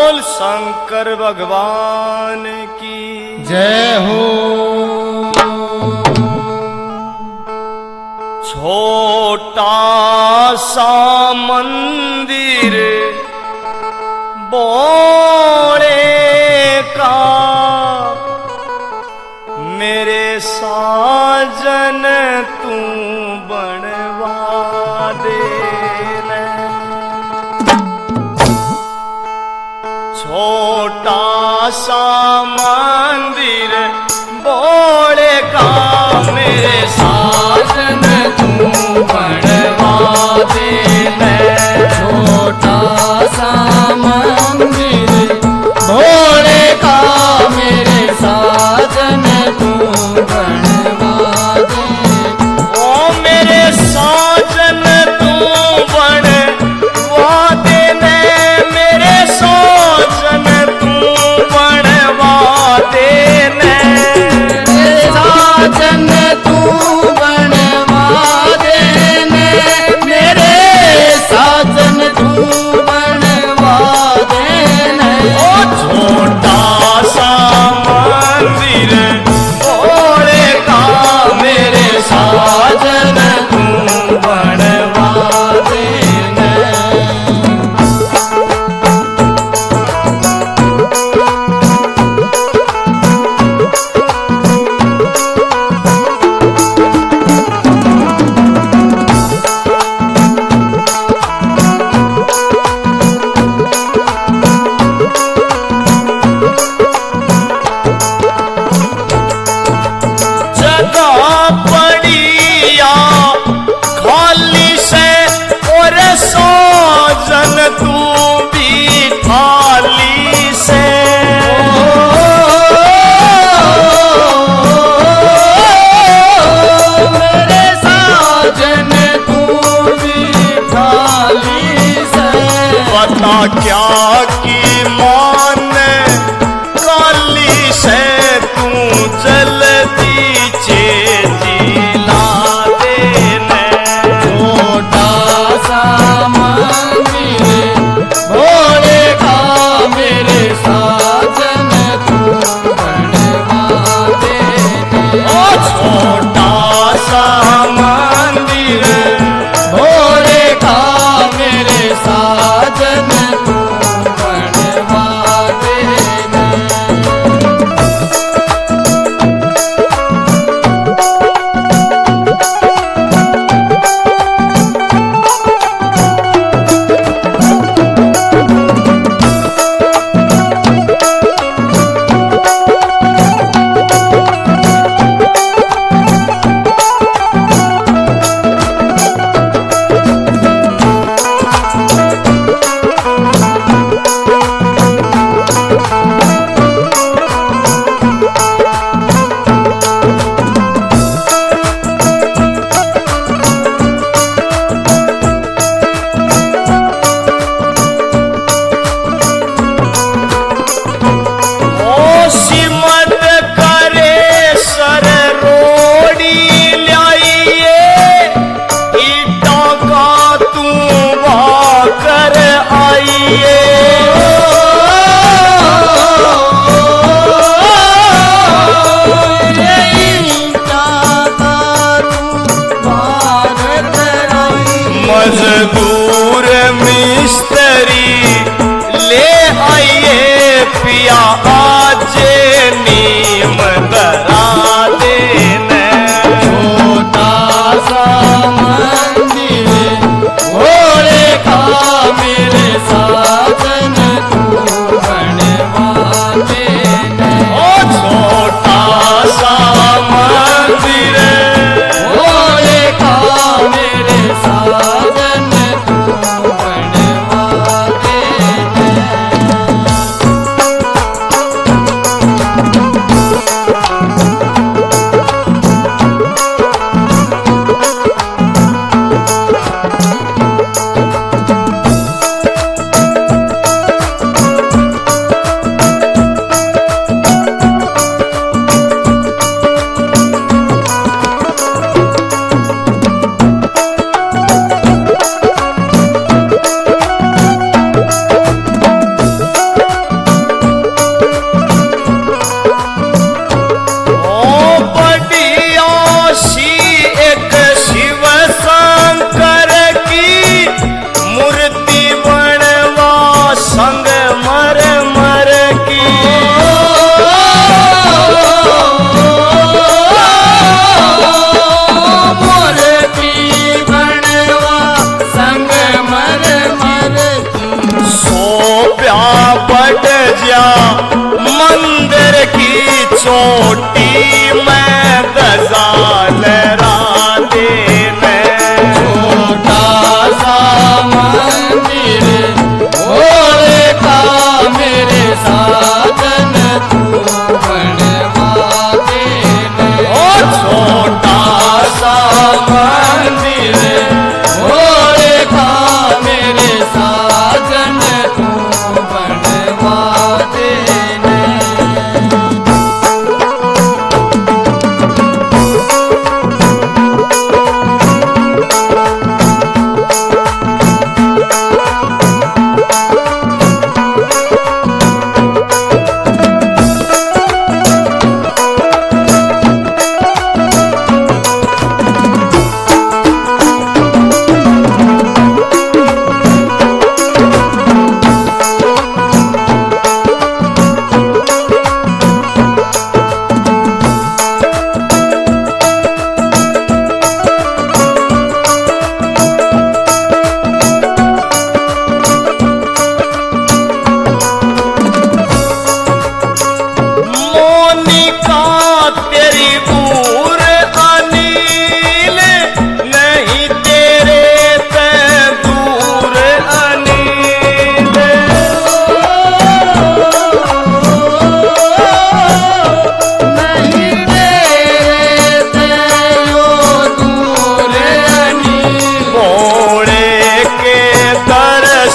शंकर भगवान की जय हो। छोटा सा मंदिर बोले का मेरे साजन तू बनवा दे। छोटा सा मंदिर बोले का मेरे साजन तू बनवा दे। छोटा सा मंदिर भोले का मेरे साजन तू बनवा दे। ओ मेरे साजन तू बनवा दे। मेरे साजन तू बनवा दे। मेरे साजन तू बनवा दे। मेरे साजन तू बनवा दे। ओ छोटा सा मंदिर भोले का मेरे साजन तू बनवा दे। साजन तू भी थाली से। मेरे साजन तू भी थाली से। पता क्या की मान काली से तू जल्दी चेला देने। छोटा सा मंदिर भोले का मेरे साजन तू बनवा दे। ओ छोटा सा मंदिर भोले का मेरे साजन तू बनवा दे। मजदूर मिस्त्री ले आइए पिया आज नीम धरा देने। छोटा सा मंदिर भोले का मेरे साथ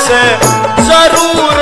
से जरूर